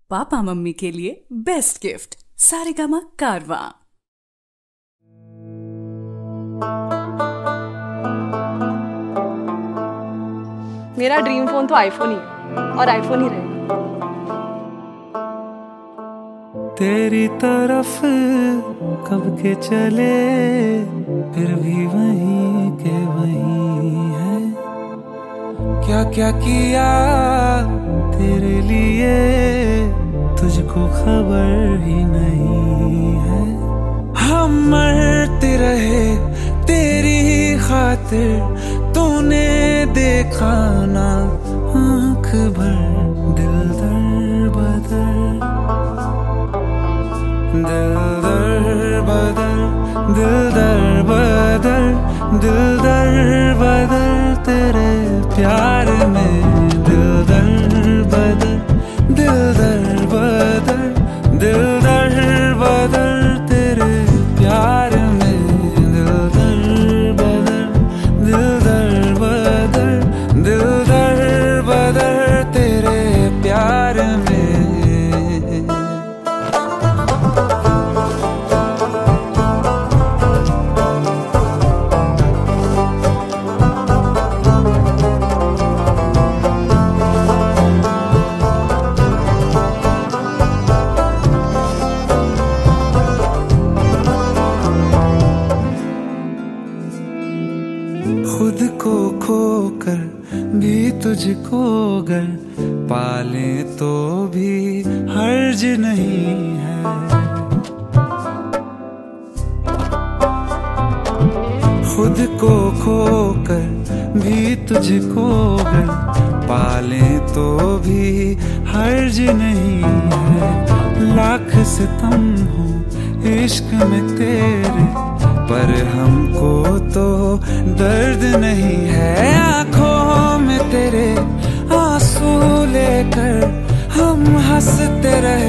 Papa mummy के लिए best gift Saregama Carvaan. मेरा ड्रीम फोन तो आईफोन ही है और आईफोन ही रहेगा। तेरी तरफ कब के चले फिर भी वहीं के वहीं है। क्या क्या किया तेरे लिए तुझको खबर ही नहीं है। हम मरते रहे तेरी ही खातिर, तूने देखा ना आँख भर। दिल दर बदर, दिल दर बदर, दिल दर बदर, दिल दर बदर तेरे प्यार में। दिल दर बदर, दिल दर बदर, दिल दर बदर तेरे प्यार में। दिल दर बदर, दिल दर बदर, दिल दर बदर तेरे प्यार में। खुद को खोकर भी तुझको गर पाले तो भी हर्ज नहीं है। खुद को खोकर भी तुझको गर पाले तो भी हर्ज नहीं है। लाख सितम हो इश्क में तेरे, पर हमको तो दर्द नहीं है। आंखों में तेरे आंसू लेकर हम हंसते रहे,